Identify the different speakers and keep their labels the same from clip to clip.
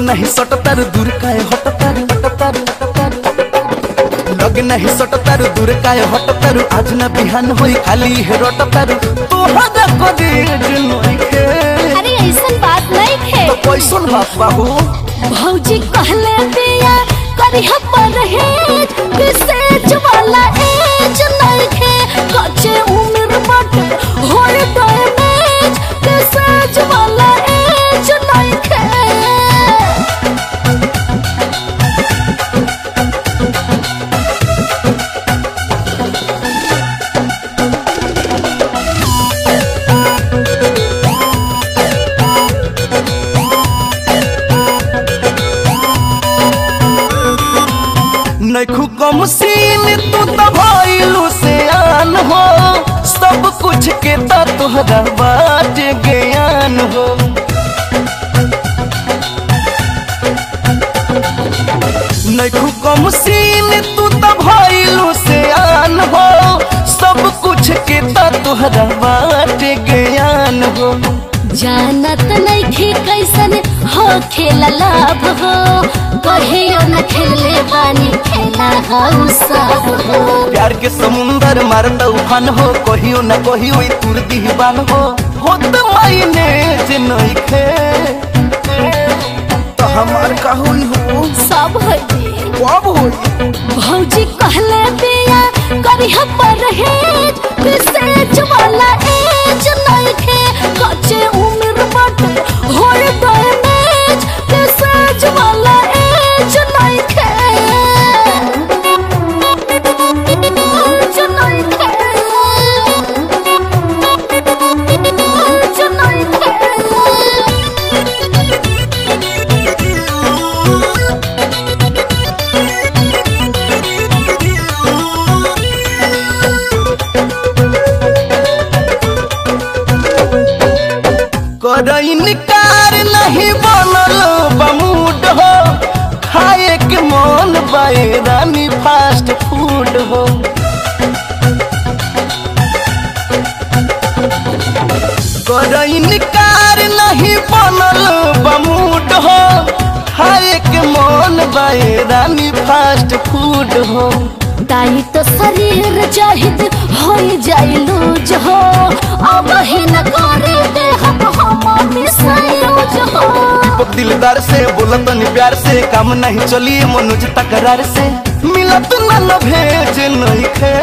Speaker 1: नहीं सटतर दूर काहे हटतर लग नहीं सटतर दूर काहे हटतर आज न बिहान होई खाली है रटतर तोहरा कॉलेज नइखे।
Speaker 2: अरे ऐसन बात नहीं है
Speaker 1: तो कैसन बात बाबू
Speaker 2: भौजी कहले दिया करी परहेज विशेष वाला एज नहीं है कच्चे उम्र बट होए डैमेज विशेष वाला एज नहीं है।
Speaker 1: नैखू कम सीन तू तो भइलू से आन हो सब कुछ के तो तोहरा बात ज्ञान हो। नैखू कम सीन तू तो भइलू से आन हो सब कुछ के तो तोहरा बात ज्ञान हो।
Speaker 2: जानत नहीं थी कैसन हो खेला लाभ हो कहियो न खेले बानी खेला हम सब हो।
Speaker 1: प्यार के समुंदर मारत उफान हो कहियो न कहियो तुर दीवान हो होत मायने जे नइखे तो हमार का होई हो
Speaker 2: सब होई
Speaker 1: कब होई
Speaker 2: भौजी कहले दिया करी परहेज विशेष वाला एज नहीं है कच्चे उम्र बट होए डैमेज विशेष वाला एज नहीं है। एज नहीं है। एज नहीं है।
Speaker 1: कर इनकार नहीं बनल बमूड हो खाए के मन बाए रानी फास्ट फूड हो। कर इनकार नहीं बनल बमूड हो खाए के मन बाए रानी फास्ट फूड हो।
Speaker 2: ताई तो शरीर जाहिद हो जाई लूज हो अब ही न करे दे हम मिसयूज हो।
Speaker 1: दीपक दिलदार से बोलत नहीं प्यार से काम नहीं चली मनुज तकरार से मिलत न भेज नहीं खे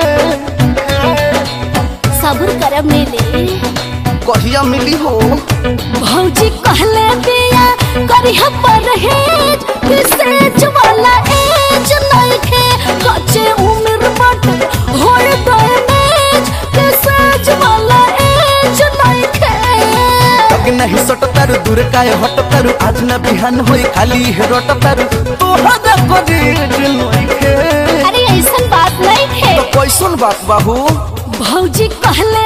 Speaker 2: सब्र कर मिले
Speaker 1: कहिया मिली हो
Speaker 2: भौजी कहले दिया करी परहेज विशेष वाला एज नहीं है कच्चे उम्र बट होए डैमेज विशेष वाला एज नहीं है।
Speaker 1: लग नहीं सटतर दूर काहे हटतर आज न बिहान होई खाली है रटतर तोहरा कॉलेज नइखे।
Speaker 2: अरे ऐसन बात नहीं है
Speaker 1: तो कैसन बात बाबू
Speaker 2: भौजी कहले